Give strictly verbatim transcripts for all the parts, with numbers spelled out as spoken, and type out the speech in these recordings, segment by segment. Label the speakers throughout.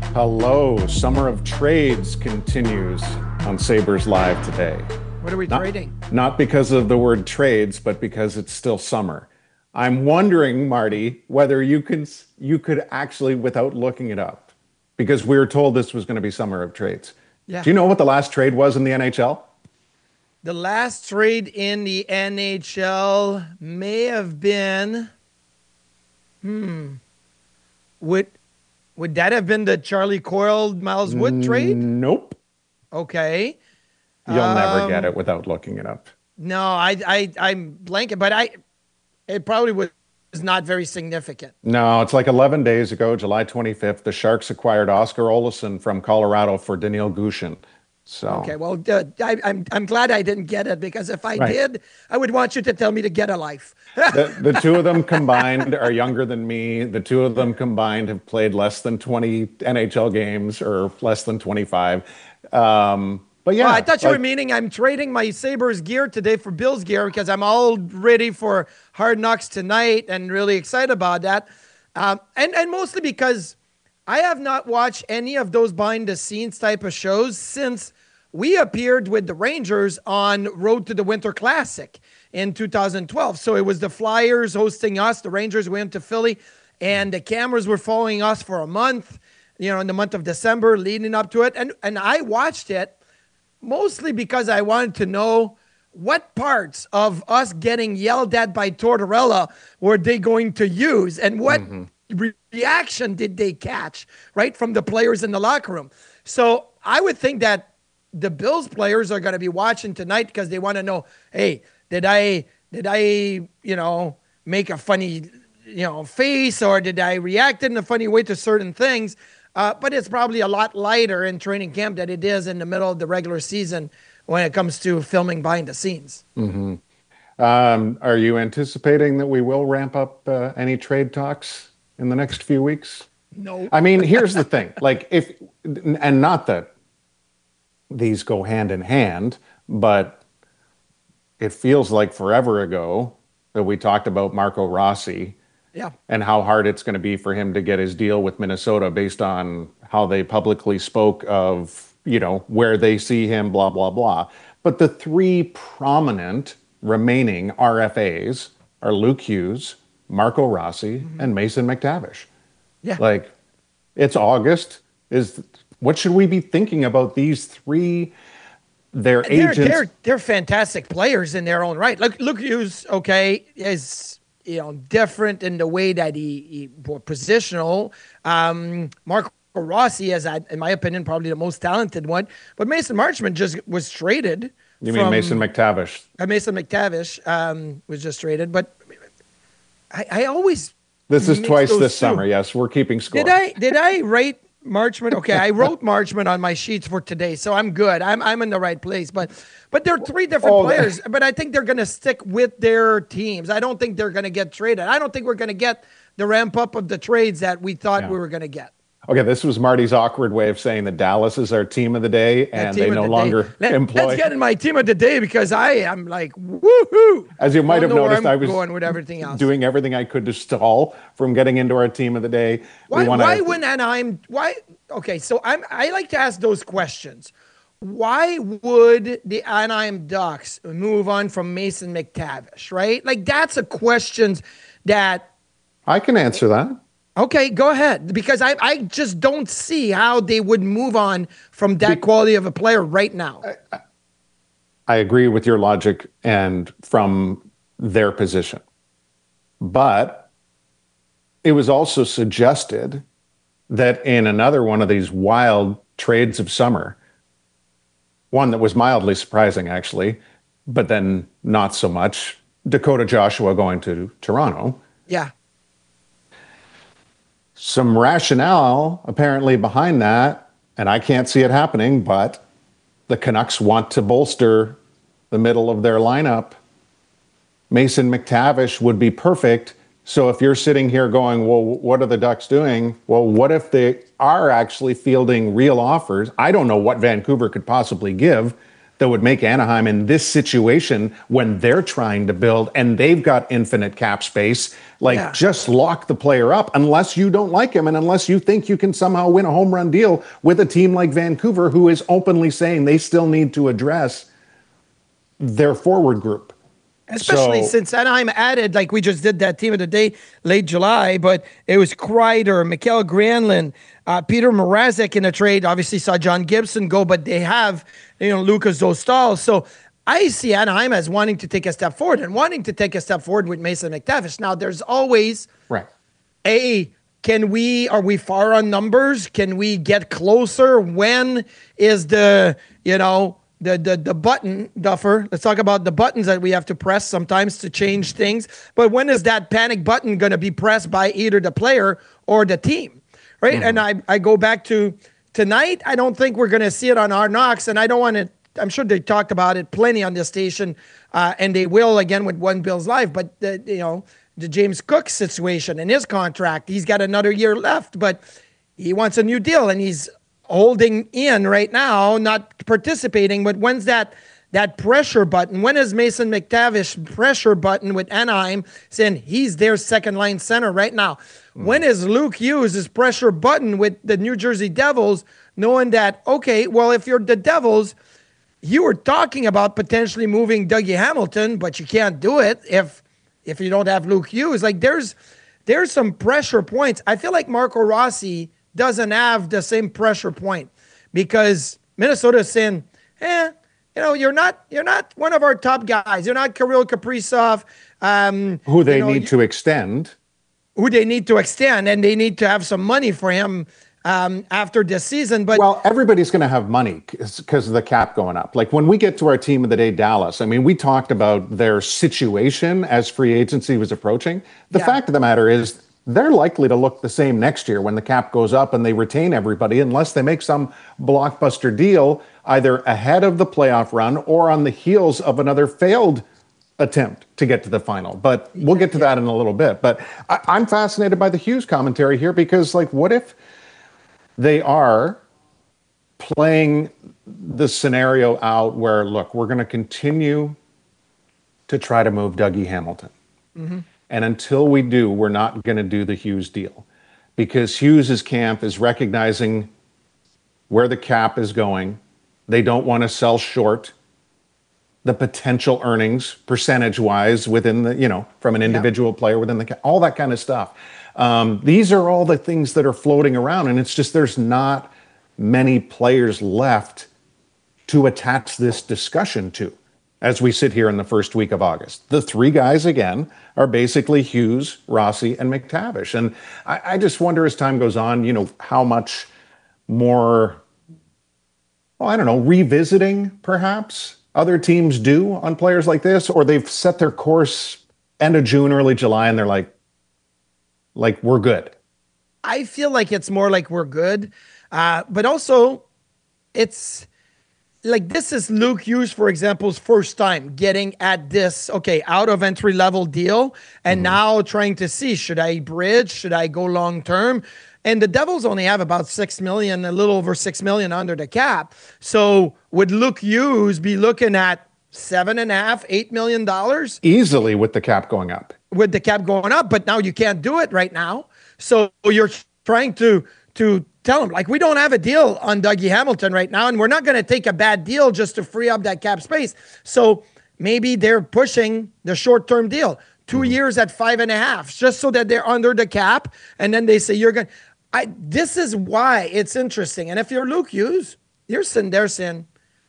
Speaker 1: Hello. Summer of Trades continues on Sabres Live today.
Speaker 2: What are we
Speaker 1: Not,
Speaker 2: trading?
Speaker 1: not because of the word trades, but because it's still summer. I'm wondering, Marty, whether you can you could actually, without looking it up, because we were told this was going to be summer of trades.
Speaker 2: Yeah.
Speaker 1: Do you know what the last trade was in the N H L?
Speaker 2: The last trade in the N H L may have been. Hmm. Would would that have been the Charlie Coyle Miles Wood trade?
Speaker 1: Nope.
Speaker 2: Okay.
Speaker 1: You'll never get
Speaker 2: Um,
Speaker 1: it without looking it up.
Speaker 2: No, I I I'm blanking, but I it probably was not very significant.
Speaker 1: No, it's like eleven days ago, July twenty-fifth, the Sharks acquired Oscar Olesen from Colorado for Daniil Gushin. So,
Speaker 2: Okay, well, uh, I, I'm I'm glad I didn't get it because if I
Speaker 1: right.
Speaker 2: did, I would want you to tell me to get a life.
Speaker 1: The, the two of them combined are younger than me. The two of them combined have played less than twenty N H L games or less than twenty-five. Um, but yeah,
Speaker 2: Well, I thought you
Speaker 1: like,
Speaker 2: were meaning I'm trading my Sabres gear today for Bills gear because I'm all ready for Hard Knocks tonight and really excited about that. Um, and, and mostly because I have not watched any of those behind the scenes type of shows since we appeared with the Rangers on Road to the Winter Classic in two thousand twelve. So it was the Flyers hosting us. The Rangers went to Philly, and the cameras were following us for a month, you know, in the month of December leading up to it. And, and I watched it mostly because I wanted to know what parts of us getting yelled at by Tortorella were they going to use and what
Speaker 1: mm-hmm.
Speaker 2: re- reaction did they catch, right, from the players in the locker room. So I would think that the Bills players are going to be watching tonight because they want to know, hey, did I, did I, you know, make a funny, you know, face, or did I react in a funny way to certain things? Uh, but it's probably a lot lighter in training camp than it is in the middle of the regular season when it comes to filming behind the scenes.
Speaker 1: Mm-hmm. Um, are you anticipating that we will ramp up uh, any trade talks in the next few weeks?
Speaker 2: No.
Speaker 1: I mean, here's the thing. Like, if, and not that these go hand in hand, but it feels like forever ago that we talked about Marco Rossi.
Speaker 2: Yeah.
Speaker 1: And how hard it's going to be for him to get his deal with Minnesota based on how they publicly spoke of, you know, where they see him, blah, blah, blah. But the three prominent remaining R F As are Luke Hughes, Marco Rossi, mm-hmm. and Mason McTavish.
Speaker 2: Yeah.
Speaker 1: Like, it's August. Is what should we be thinking about these three? Their
Speaker 2: they're,
Speaker 1: agents.
Speaker 2: They're, they're fantastic players in their own right. Look, Luke Hughes, okay, is, you know, different in the way that he, he positional. Um, Marco Rossi is, in my opinion, probably the most talented one. But Mason Marchment just was traded.
Speaker 1: You
Speaker 2: from,
Speaker 1: mean Mason McTavish?
Speaker 2: Uh, Mason McTavish um, was just traded. But I, I always
Speaker 1: This is twice this
Speaker 2: two.
Speaker 1: summer. Yes, we're keeping score.
Speaker 2: Did I did I rate Marchment? Okay, I wrote Marchment on my sheets for today, so I'm good. I'm I'm in the right place. But but they're three different
Speaker 1: oh,
Speaker 2: players.
Speaker 1: That...
Speaker 2: But I think they're going to stick with their teams. I don't think they're going to get traded. I don't think we're going to get the ramp up of the trades that we thought
Speaker 1: yeah.
Speaker 2: we were going to get.
Speaker 1: Okay, this was Marty's awkward way of saying that Dallas is our team of the day, and they no the longer
Speaker 2: Let,
Speaker 1: employ.
Speaker 2: Let's get in my team of the day because I am like woohoo.
Speaker 1: As you might have noticed, I was
Speaker 2: going with everything else.
Speaker 1: doing everything I could to stall from getting into our team of the day.
Speaker 2: Why?
Speaker 1: wanna...
Speaker 2: Why when Anaheim? Why? Okay, so I'm. I like to ask those questions. Why would the Anaheim Ducks move on from Mason McTavish? Right? Like that's a question that
Speaker 1: I can answer that.
Speaker 2: Okay, go ahead. Because I, I just don't see how they would move on from that Be- quality of a player right now.
Speaker 1: I, I agree with your logic and from their position. But it was also suggested that in another one of these wild trades of summer, one that was mildly surprising, actually, but then not so much, Dakota Joshua going to Toronto.
Speaker 2: Yeah.
Speaker 1: Some rationale apparently behind that, and I can't see it happening, but the Canucks want to bolster the middle of their lineup. Mason McTavish would be perfect. So if you're sitting here going, well, what are the Ducks doing? Well, what if they are actually fielding real offers? I don't know what Vancouver could possibly give that would make Anaheim in this situation when they're trying to build and they've got infinite cap space, like
Speaker 2: Yeah.
Speaker 1: just lock the player up unless you don't like him and unless you think you can somehow win a home run deal with a team like Vancouver, who is openly saying they still need to address their forward group.
Speaker 2: Especially
Speaker 1: So-
Speaker 2: since Anaheim added, like we just did that team of the day late July, but it was Kreider, Mikael Granlund, uh, Peter Mrazek in a trade. Obviously saw John Gibson go, but they have, you know, Lucas Dostal. So I see Anaheim as wanting to take a step forward and wanting to take a step forward with Mason McTavish. Now there's always
Speaker 1: Right.
Speaker 2: a, can we, are we far on numbers? Can we get closer? When is the, you know, the, the, the button, Duffer? Let's talk about the buttons that we have to press sometimes to change things. But when is that panic button going to be pressed by either the player or the team? Right. Mm-hmm. And I, I go back to tonight. I don't think we're going to see it on Hard Knocks. And I don't want to, I'm sure they talked about it plenty on this station. Uh, and they will again with One Bills Live. But, the, you know, the James Cook situation and his contract, he's got another year left, but he wants a new deal and he's holding in right now, not participating. But when's that that pressure button? When is Mason McTavish pressure button with Anaheim saying he's their second line center right now? Mm. When is Luke Hughes' pressure button with the New Jersey Devils, knowing that, okay, well, if you're the Devils, you were talking about potentially moving Dougie Hamilton, but you can't do it if if you don't have Luke Hughes. Like there's there's some pressure points. I feel like Marco Rossi doesn't have the same pressure point because Minnesota is saying, eh, you know, you're not you're not one of our top guys. You're not Kirill Kaprizov. Um,
Speaker 1: who they
Speaker 2: you know,
Speaker 1: need to extend.
Speaker 2: Who they need to extend, and they need to have some money for him um, after this season. But
Speaker 1: well, everybody's going to have money because of the cap going up. Like when we get to our team of the day, Dallas, I mean, we talked about their situation as free agency was approaching. The
Speaker 2: Yeah.
Speaker 1: fact of the matter is they're likely to look the same next year when the cap goes up and they retain everybody unless they make some blockbuster deal either ahead of the playoff run or on the heels of another failed attempt to get to the final. But we'll get to that in a little bit. But I, I'm fascinated by the Hughes commentary here because, like, what if they are playing the scenario out where, look, we're going to continue to try to move Dougie Hamilton. Mm-hmm. And until we do, we're not going to do the Hughes deal because Hughes' camp is recognizing where the cap is going. They don't want to sell short the potential earnings percentage-wise within the, you know, from an individual yeah. player within the cap, all that kind of stuff. Um, these are all the things that are floating around, and it's just there's not many players left to attach this discussion to as we sit here in the first week of August. The three guys, again, are basically Hughes, Rossi, and McTavish. And I, I just wonder as time goes on, you know, how much more, well, I don't know, revisiting perhaps other teams do on players like this, or they've set their course end of June, early July, and they're like, like, we're good.
Speaker 2: I feel like it's more like we're good. Uh, but also, it's like this is Luke Hughes, for example's first time getting at this, okay, out of entry level deal. And mm-hmm. now trying to see, should I bridge? Should I go long term? And the Devils only have about six million, a little over six million under the cap. So would Luke Hughes be looking at seven and a half, eight million dollars?
Speaker 1: Easily with the cap going up.
Speaker 2: With the cap going up, but now you can't do it right now. So you're trying to to tell him, like, we don't have a deal on Dougie Hamilton right now, and we're not going to take a bad deal just to free up that cap space. So maybe they're pushing the short-term deal, two mm-hmm. years at five and a half, just so that they're under the cap, and then they say you're going. I. This is why it's interesting. And if you're Luke Hughes, you're sitting there saying,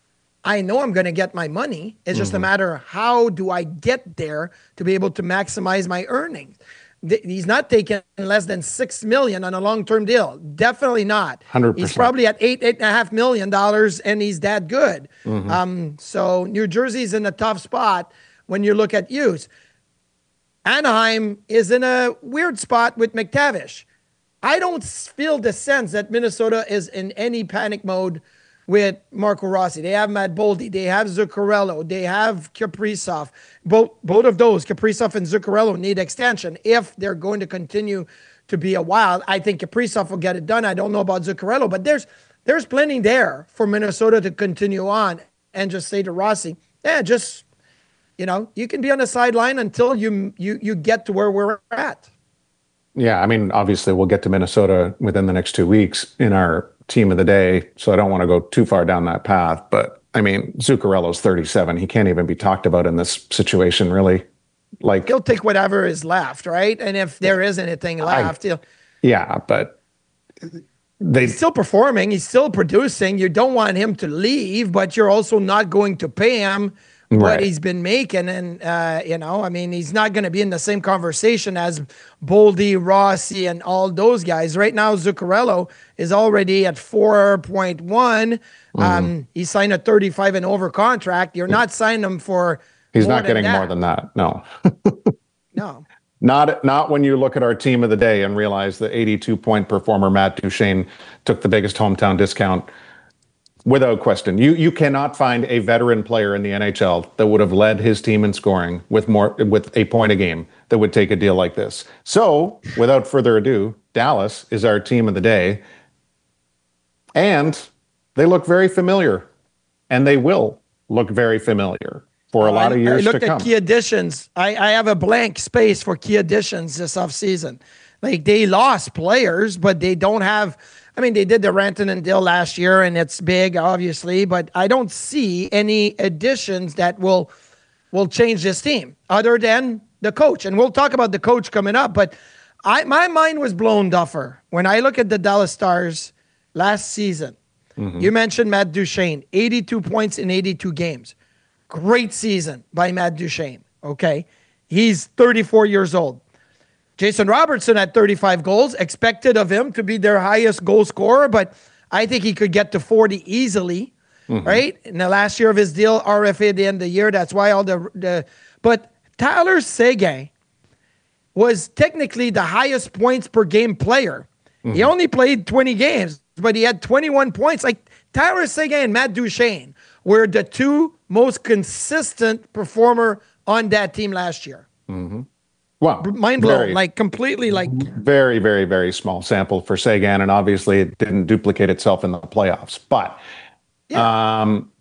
Speaker 2: I know I'm going to get my money. It's just mm-hmm. a matter of how do I get there to be able to maximize my earnings. He's not taking less than six million on a long-term deal. Definitely not.
Speaker 1: one hundred percent.
Speaker 2: He's probably at eight, eight and a half million dollars, and he's that good. Mm-hmm. Um, so New Jersey's in a tough spot when you look at Hughes. Anaheim is in a weird spot with McTavish. I don't feel the sense that Minnesota is in any panic mode with Marco Rossi. They have Matt Boldy. They have Zuccarello. They have Kaprizov. Both, both of those, Kaprizov and Zuccarello, need extension if they're going to continue to be a while. I think Kaprizov will get it done. I don't know about Zuccarello, but there's there's plenty there for Minnesota to continue on. and just say to Rossi, yeah, just, you know, you can be on the sideline until you you you get to where we're at.
Speaker 1: Yeah, I mean, obviously we'll get to Minnesota within the next two weeks in our team of the day, so I don't want to go too far down that path. But I mean, Zuccarello's thirty-seven. He can't even be talked about in this situation, really. Like,
Speaker 2: he'll take whatever is left, right? And if there is anything left, I, he'll,
Speaker 1: yeah, but they
Speaker 2: he's still performing. He's still producing. You don't want him to leave, but you're also not going to pay him what
Speaker 1: right.
Speaker 2: he's been making. And, uh, you know, I mean, he's not going to be in the same conversation as Boldy, Rossi, and all those guys. Right now, Zuccarello is already at four point one. Mm-hmm. Um, he signed a thirty-five and over contract. You're not signing him for
Speaker 1: He's not getting that. more than that. No.
Speaker 2: No.
Speaker 1: Not not when you look at our team of the day and realize the eighty-two point performer Matt Duchene took the biggest hometown discount without question. You you cannot find a veteran player in the N H L that would have led his team in scoring with more with a point a game that would take a deal like this. So, without further ado, Dallas is our team of the day. And they look very familiar, and they will look very familiar for a lot
Speaker 2: I,
Speaker 1: of years
Speaker 2: I
Speaker 1: to
Speaker 2: looked
Speaker 1: come.
Speaker 2: at key additions. I, I have a blank space for key additions this offseason. Like, they lost players, but they don't have, I mean, they did the Rantanen deal last year, and it's big, obviously, but I don't see any additions that will will change this team other than the coach. And we'll talk about the coach coming up, but I my mind was blown, Duffer, when I look at the Dallas Stars last season. Mm-hmm. You mentioned Matt Duchene, eighty-two points in eighty-two games. Great season by Matt Duchene, okay? He's thirty-four years old. Jason Robertson had thirty-five goals, expected of him to be their highest goal scorer, but I think he could get to forty easily, mm-hmm. right? In the last year of his deal, R F A at the end of the year, that's why all the... the but Tyler Seguin was technically the highest points per game player. Mm-hmm. He only played twenty games, but he had twenty-one points. Like, Tyler Seguin and Matt Duchene were the two most consistent performer on that team last year.
Speaker 1: Mm-hmm. Wow.
Speaker 2: Mind blown, very, like completely like.
Speaker 1: Very, very, very small sample for Seguin, and obviously it didn't duplicate itself in the playoffs. But yeah. um,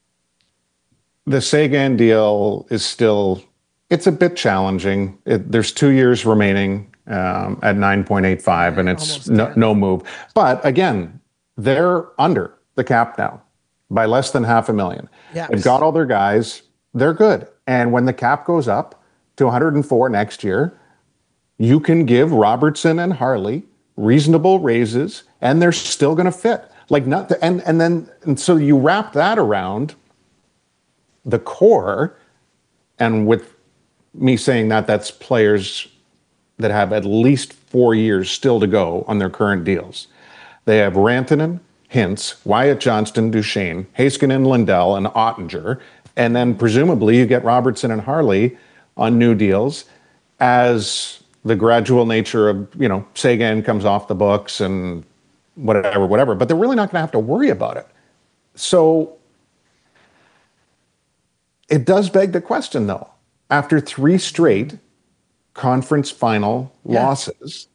Speaker 1: the Seguin deal is still, it's a bit challenging. It, there's two years remaining um, at nine point eight five, yeah, and it's no, no move. But again, they're under the cap now by less than half a million.
Speaker 2: Yeah.
Speaker 1: They've got all their guys. They're good. And when the cap goes up to one hundred four next year, you can give Robertson and Harley reasonable raises, and they're still going to fit. Like not, the, and and then and so you wrap that around the core, and with me saying that, that's players that have at least four years still to go on their current deals. They have Rantanen, Hintz, Wyatt Johnston, Duchene, Heiskanen, Lindell, and Ottinger. And then presumably you get Robertson and Harley on new deals as the gradual nature of, you know, Seguin comes off the books and whatever, whatever. But they're really not going to have to worry about it. So it does beg the question, though. After three straight conference final yeah. losses,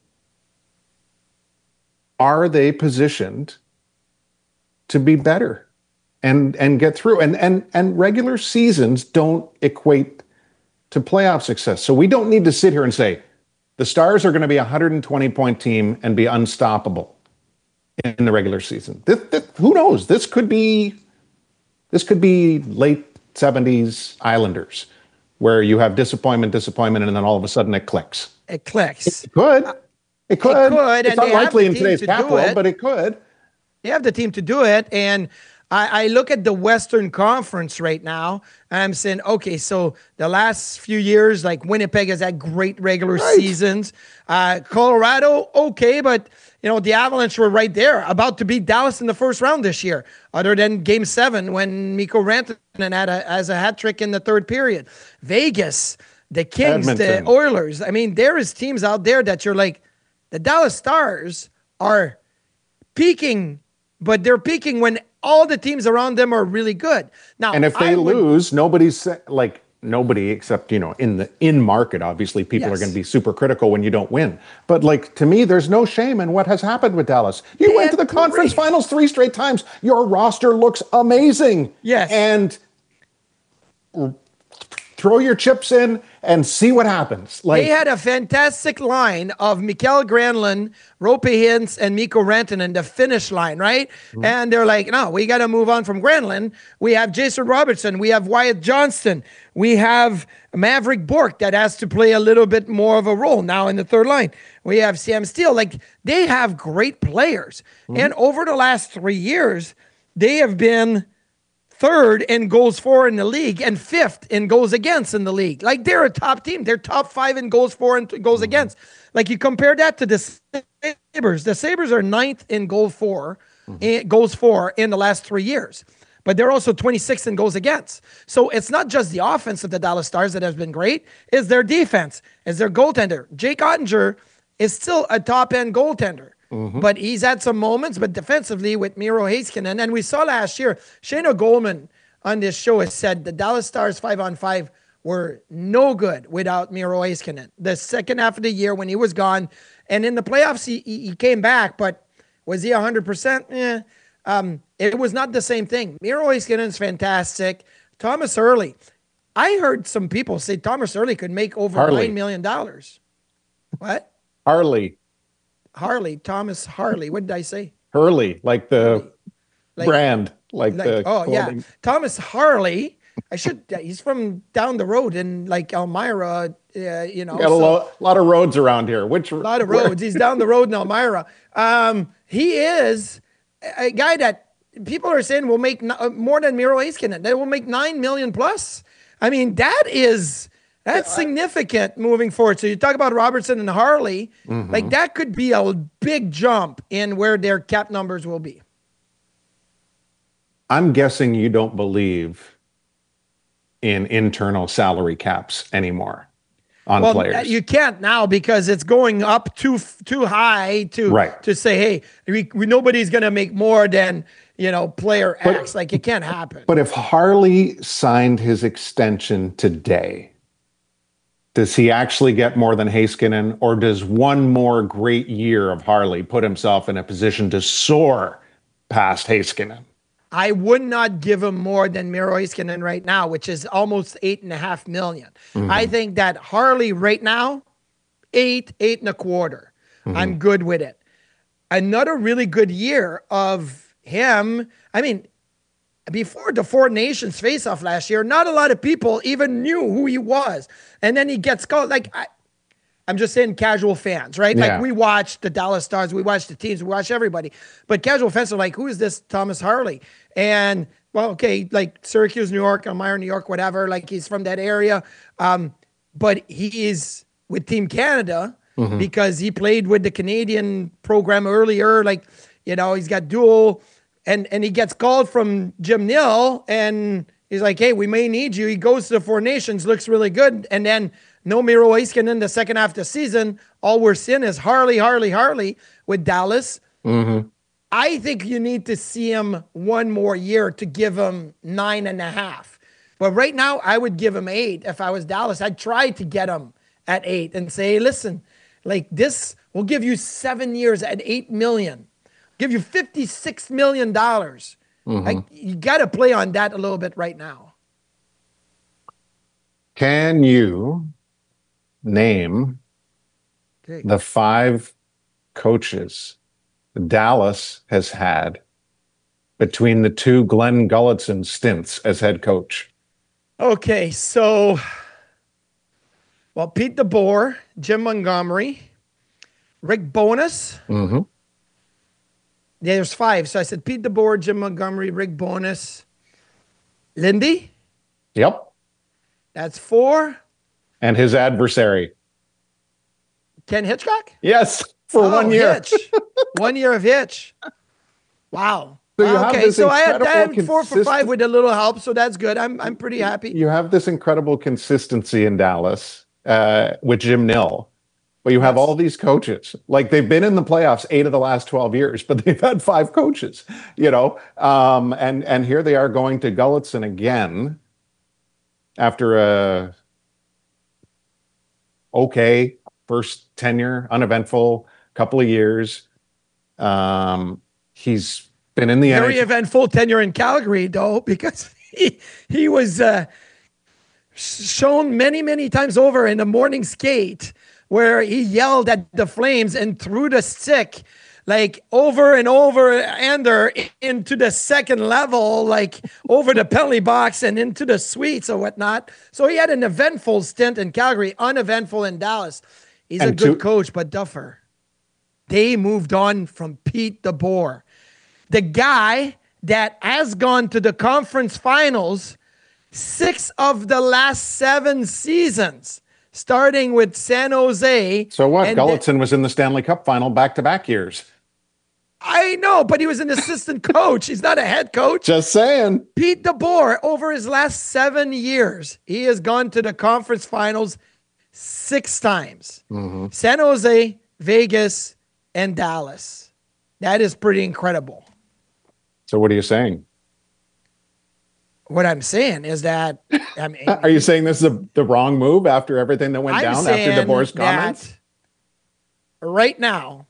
Speaker 1: are they positioned to be better and and get through? And and and regular seasons don't equate to playoff success. So we don't need to sit here and say the Stars are going to be a one hundred twenty point team and be unstoppable in the regular season. This, this, who knows? This could be this could be late seventies Islanders, where you have disappointment, disappointment, and then all of a sudden it clicks.
Speaker 2: It clicks.
Speaker 1: It could. It could.
Speaker 2: It could.
Speaker 1: It's unlikely in today's cap world, but it could.
Speaker 2: They have the team to do it. And I, I look at the Western Conference right now, and I'm saying, okay, so the last few years, like Winnipeg has had great regular right. seasons. Uh, Colorado, okay, but you know the Avalanche were right there, about to beat Dallas in the first round this year. Other than Game Seven when Mikko Rantanen had a, as a hat trick in the third period. Vegas, the Kings, Edmonton. The Oilers. I mean, there is teams out there that you're like, the Dallas Stars are peaking, but they're peaking when all the teams around them are really good. Now,
Speaker 1: and if they would, lose, nobody's like nobody except, you know, in the in market, obviously people
Speaker 2: Yes.
Speaker 1: are going to be super critical when you don't win. But like, to me, there's no shame in what has happened with Dallas. You
Speaker 2: They
Speaker 1: went to
Speaker 2: had
Speaker 1: the conference
Speaker 2: three-
Speaker 1: finals three straight times. Your roster looks amazing.
Speaker 2: Yes.
Speaker 1: And throw your chips in and see what happens. Like,
Speaker 2: They had a fantastic line of Mikael Granlund, Rope Hintz, and Mikko Rantanen, the finish line, right? Mm-hmm. And they're like, no, we got to move on from Granlund. We have Jason Robertson. We have Wyatt Johnston. We have Maverick Bourque that has to play a little bit more of a role now in the third line. We have Sam Steele. Like, they have great players. Mm-hmm. And over the last three years, they have been third in goals for in the league and fifth in goals against in the league. Like, they're a top team. They're top five in goals for and goals mm-hmm. against. Like, you compare that to the Sabres. The Sabres are ninth in goal for, mm-hmm. in, goals for in the last three years. But they're also twenty-sixth in goals against. So it's not just the offense of the Dallas Stars that has been great. It's their defense. It's their goaltender. Jake Ottinger is still a top-end goaltender. Mm-hmm. But he's had some moments, but defensively with Miro Heiskanen. And we saw last year, Shayna Goldman on this show has said the Dallas Stars five on five were no good without Miro Heiskanen. The second half of the year when he was gone, and in the playoffs, he, he came back, but was he one hundred percent? Eh. Um, it was not the same thing. Miro Heiskanen is fantastic. Thomas Hurley. I heard some people say Thomas Hurley could make over
Speaker 1: Harley.
Speaker 2: nine million dollars. What?
Speaker 1: Harley.
Speaker 2: Harley, Thomas Harley. What did I say?
Speaker 1: Hurley, like the
Speaker 2: like,
Speaker 1: brand, like, like the
Speaker 2: oh
Speaker 1: clothing.
Speaker 2: yeah, Thomas Harley. I should. He's from down the road in like Elmira. Uh, you know,
Speaker 1: got a
Speaker 2: so,
Speaker 1: lo- lot of roads around here. Which
Speaker 2: a lot of roads. He's down the road in Elmira. Um, he is a guy that people are saying will make no, more than Miro Heiskanen. They will make nine million plus. I mean, that is. That's significant moving forward. So you talk about Robertson and Harley, mm-hmm. like that could be a big jump in where their cap numbers will be.
Speaker 1: I'm guessing you don't believe in internal salary caps anymore on
Speaker 2: well,
Speaker 1: players.
Speaker 2: You can't now because it's going up too too high to
Speaker 1: right.
Speaker 2: to say, hey, we, we, nobody's going to make more than, you know, player but, X. Like, it can't happen.
Speaker 1: But if Harley signed his extension today, does he actually get more than Heiskanen, or does one more great year of Harley put himself in a position to soar past Heiskanen?
Speaker 2: I would not give him more than Miro Heiskanen right now, which is almost eight and a half million. Mm-hmm. I think that Harley right now, eight, eight and a quarter. Mm-hmm. I'm good with it. Another really good year of him. I mean, before the Four Nations face-off last year, not a lot of people even knew who he was. And then he gets called. Like, I, I'm just saying casual fans, right?
Speaker 1: Yeah.
Speaker 2: Like, we watch the Dallas Stars, we watch the teams, we watch everybody. But casual fans are like, who is this Thomas Harley? And, well, okay, like Syracuse, New York, Elmira, New York, whatever. Like, he's from that area. Um, but he is with Team Canada mm-hmm. because he played with the Canadian program earlier. Like, you know, he's got dual... And and he gets called from Jim Nill, and he's like, hey, we may need you. He goes to the Four Nations, looks really good. And then no Miro Heiskanen in the second half of the season. All we're seeing is Harley, Harley, Harley with Dallas. Mm-hmm. I think you need to see him one more year to give him nine and a half. But right now, I would give him eight if I was Dallas. I'd try to get him at eight and say, hey, listen, like this, we'll give you seven years at eight million. Give you fifty-six million dollars. Mm-hmm. Like, you got to play on that a little bit right now.
Speaker 1: Can you name okay. the five coaches Dallas has had between the two Glenn Gulutzon stints as head coach?
Speaker 2: Okay, so, well, Pete DeBoer, Jim Montgomery, Rick Bowness. Mm-hmm. Yeah, there's five. So I said Pete DeBoer, Jim Montgomery, Rick Bowness, Lindy.
Speaker 1: Yep.
Speaker 2: That's four.
Speaker 1: And his adversary.
Speaker 2: Ken Hitchcock?
Speaker 1: Yes, for
Speaker 2: oh,
Speaker 1: one year.
Speaker 2: Hitch. One year of Hitch. Wow.
Speaker 1: So you
Speaker 2: wow,
Speaker 1: have
Speaker 2: okay,
Speaker 1: this
Speaker 2: so I had, I had four
Speaker 1: consist-
Speaker 2: for five with a little help, so that's good. I'm I'm pretty happy.
Speaker 1: You have this incredible consistency in Dallas uh, with Jim Nill. But you have yes. all these coaches, like they've been in the playoffs eight of the last twelve years, but they've had five coaches, you know, um, and, and here they are going to Gulutzon again. after a okay first tenure, uneventful couple of years. Um, he's been in the
Speaker 2: Very
Speaker 1: N H L.
Speaker 2: eventful tenure in Calgary, though, because he he was uh, shown many, many times over in the morning skate where he yelled at the Flames and threw the stick like over and over and there into the second level, like over the penalty box and into the suites or whatnot. So he had an eventful stint in Calgary, uneventful in Dallas. He's and a good to- coach, but Duffer, they moved on from Pete DeBoer, the guy that has gone to the conference finals six of the last seven seasons, starting with San Jose.
Speaker 1: So what? Gulutzon then, was in the Stanley Cup final back-to-back years.
Speaker 2: I know, but he was an assistant coach. He's not a head coach.
Speaker 1: Just saying.
Speaker 2: Pete DeBoer, over his last seven years, he has gone to the conference finals six times. Mm-hmm. San Jose, Vegas, and Dallas. That is pretty incredible.
Speaker 1: So what are you saying?
Speaker 2: What I'm saying is that, I mean,
Speaker 1: are you saying this is a, the wrong move after everything that went I'm down after DeBoer's comments?
Speaker 2: Right now,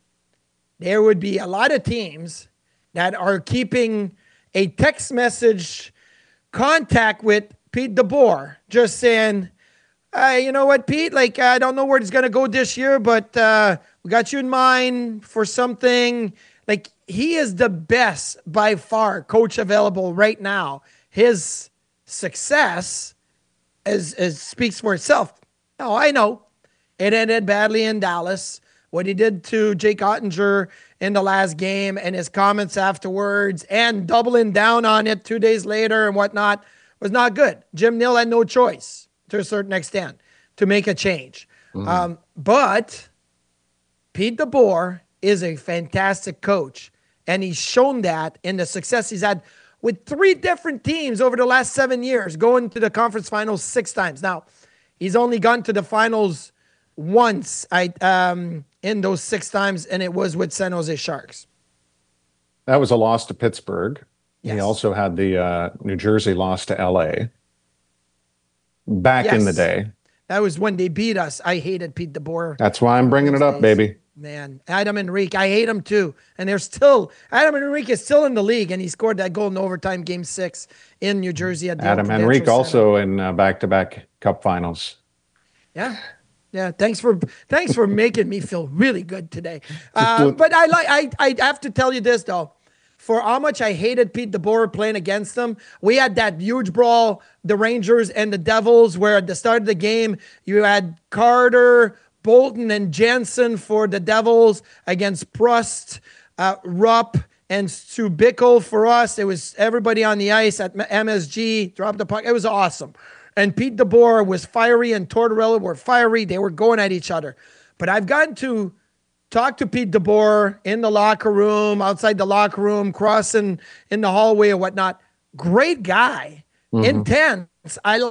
Speaker 2: there would be a lot of teams that are keeping a text message contact with Pete DeBoer, just saying, uh, you know what, Pete, like, I don't know where it's going to go this year, but uh, we got you in mind for something. Like, he is the best by far coach available right now. His success is, is speaks for itself. Oh, I know. It ended badly in Dallas. What he did to Jake Ottinger in the last game and his comments afterwards and doubling down on it two days later and whatnot was not good. Jim Nill had no choice to a certain extent to make a change. Mm-hmm. Um, but Pete DeBoer is a fantastic coach, and he's shown that in the success he's had with three different teams over the last seven years, going to the conference finals six times. Now, he's only gone to the finals once I um, in those six times, and it was with San Jose Sharks.
Speaker 1: That was a loss to Pittsburgh.
Speaker 2: Yes.
Speaker 1: He also had the uh, New Jersey loss to L A back yes. in the day.
Speaker 2: That was when they beat us. I hated Pete DeBoer.
Speaker 1: That's why I'm bringing it up, days. baby.
Speaker 2: Man, Adam Henrique, I hate him too. And they're still, Adam Henrique is still in the league, and he scored that goal in overtime game six in New Jersey. At the
Speaker 1: Adam Henrique also in uh, back-to-back Cup finals.
Speaker 2: Yeah. Yeah, thanks for thanks for making me feel really good today. Uh, but I like I I have to tell you this though, for how much I hated Pete DeBoer playing against them, we had that huge brawl, the Rangers and the Devils, where at the start of the game you had Carter, Bolton, and Jensen for the Devils against Prost, uh, Rupp, and Subickle for us. It was everybody on the ice at M S G, dropped the puck. It was awesome. And Pete DeBoer was fiery and Tortorella were fiery. They were going at each other. But I've gotten to talk to Pete DeBoer in the locker room, outside the locker room, crossing in the hallway or whatnot. Great guy. Mm-hmm. Intense. I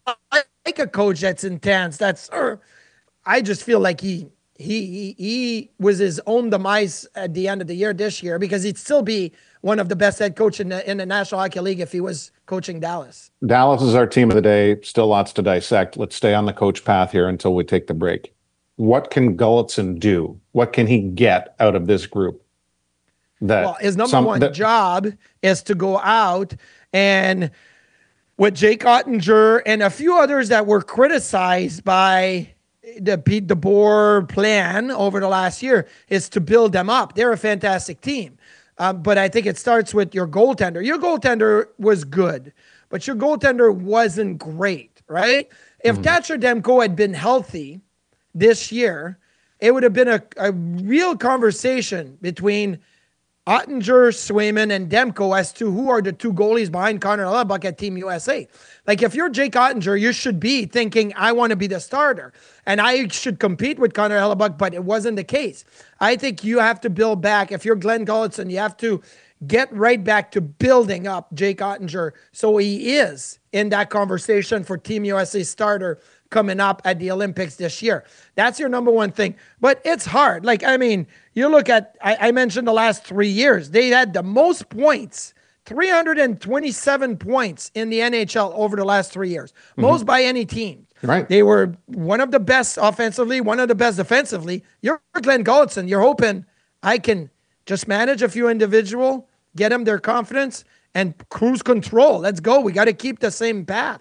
Speaker 2: like a coach that's intense. That's, uh, I just feel like he, he, he, he was his own demise at the end of the year this year, because he'd still be one of the best head coach in the, in the National Hockey League if he was coaching Dallas.
Speaker 1: Dallas is our team of the day. Still lots to dissect. Let's stay on the coach path here until we take the break. What can Gulutzon do? What can he get out of this group? That
Speaker 2: well, his number
Speaker 1: some,
Speaker 2: one
Speaker 1: that,
Speaker 2: job is to go out and with Jake Ottinger and a few others that were criticized by the Pete DeBoer plan over the last year, is to build them up. They're a fantastic team. Um, but I think it starts with your goaltender. Your goaltender was good, but your goaltender wasn't great, right? If mm-hmm. Thatcher Demko had been healthy this year, it would have been a, a real conversation between Ottinger, Swayman, and Demko as to who are the two goalies behind Connor Hellebuyck at Team U S A. Like, if you're Jake Ottinger, you should be thinking, I want to be the starter, and I should compete with Connor Hellebuyck, but it wasn't the case. I think you have to build back. If you're Glenn Gulutzon, you have to get right back to building up Jake Ottinger so he is in that conversation for Team U S A starter coming up at the Olympics this year. That's your number one thing. But it's hard. Like, I mean, you look at, I, I mentioned the last three years, they had the most points three hundred twenty-seven points in the N H L over the last three years, mm-hmm. most by any team.
Speaker 1: Right.
Speaker 2: They were one of the best offensively, one of the best defensively. You're Glenn Gulutzan. You're hoping I can just manage a few individual, get them their confidence, and cruise control. Let's go. We got to keep the same path.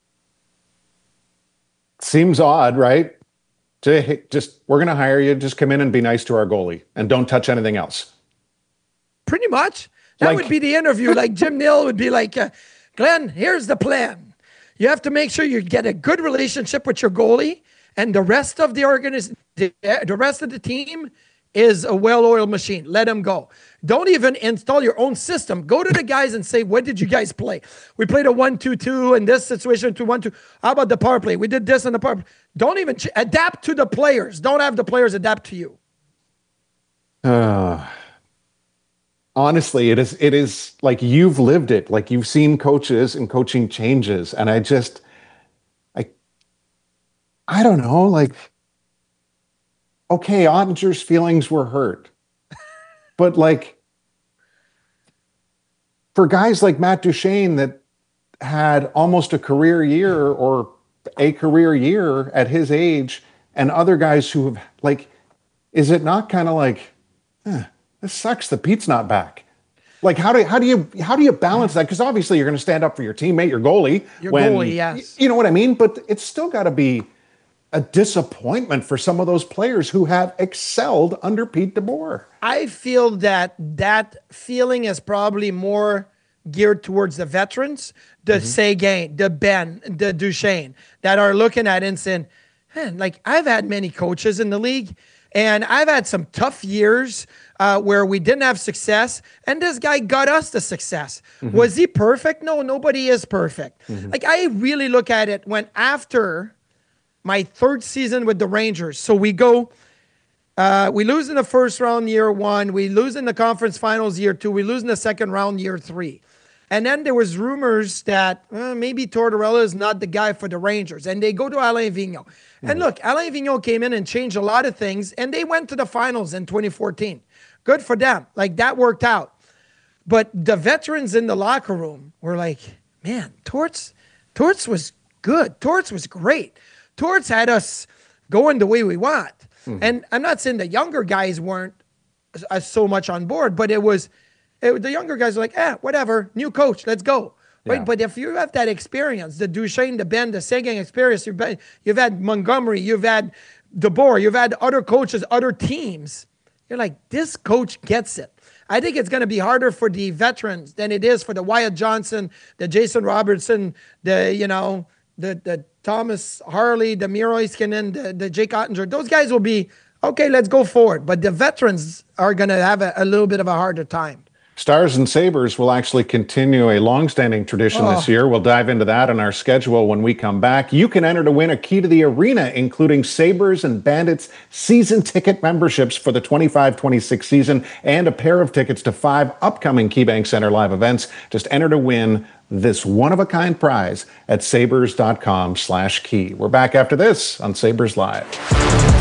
Speaker 1: Seems odd, right? Just, we're going to hire you. Just come in and be nice to our goalie and don't touch anything else.
Speaker 2: Pretty much. That like, would be the interview. Like Jim Nill would be like, uh, Glenn, here's the plan. You have to make sure you get a good relationship with your goalie, and the rest of the organiz- the, the rest of the team is a well-oiled machine. Let them go. Don't even install your own system. Go to the guys and say, what did you guys play? We played a one two two in this situation, two one two. How about the power play? We did this in the power play. Don't even ch- adapt to the players. Don't have the players adapt to you.
Speaker 1: Uh, honestly, it is it is like you've lived it. Like you've seen coaches and coaching changes. And I just, I, I don't know, like, okay, Ottinger's feelings were hurt. But like, for guys like Matt Duchene that had almost a career year or a career year at his age, and other guys who have, like, is it not kind of like, eh, this sucks, the Pete's not back? Like, how do how do you how do you balance that? Because obviously you're going to stand up for your teammate, your goalie.
Speaker 2: Your
Speaker 1: when,
Speaker 2: goalie, yes.
Speaker 1: You know what I mean? But it's still got to be a disappointment for some of those players who have excelled under Pete DeBoer.
Speaker 2: I feel that that feeling is probably more geared towards the veterans, the mm-hmm. Seguin, the Ben, the Duchene, that are looking at it and saying, man, like, I've had many coaches in the league, and I've had some tough years uh, where we didn't have success, and this guy got us the success. Mm-hmm. Was he perfect? No, nobody is perfect. Mm-hmm. Like, I really look at it when after my third season with the Rangers. So we go, uh, we lose in the first round year one, we lose in the conference finals year two, we lose in the second round year three. And then there was rumors that uh, maybe Tortorella is not the guy for the Rangers. And they go to Alain Vigneault. Mm-hmm. And look, Alain Vigneault came in and changed a lot of things, and they went to the finals in twenty fourteen. Good for them. Like, that worked out. But the veterans in the locker room were like, man, Torts, Torts was good. Torts was great. Torts had us going the way we want. Mm-hmm. And I'm not saying the younger guys weren't uh, so much on board, but it was, it, the younger guys were like, eh, whatever, new coach, let's go. Right? Yeah. But if you have that experience, the Duchene, the Ben, the Seguin experience, you've, been, you've had Montgomery, you've had DeBoer, you've had other coaches, other teams, you're like, this coach gets it. I think it's going to be harder for the veterans than it is for the Wyatt Johnson, the Jason Robertson, the, you know, the the Thomas Harley, the Miro Iskinen, the, the Jake Ottinger. Those guys will be, okay, let's go forward. But the veterans are going to have a, a little bit of a harder time.
Speaker 1: Stars and Sabres will actually continue a longstanding tradition
Speaker 2: oh.
Speaker 1: this year. We'll dive into that in our schedule when we come back. You can enter to win a key to the arena, including Sabres and Bandits season ticket memberships for the twenty-five twenty-six season and a pair of tickets to five upcoming KeyBank Center live events. Just enter to win this one-of-a-kind prize at sabres.com slash key. We're back after this on Sabres Live.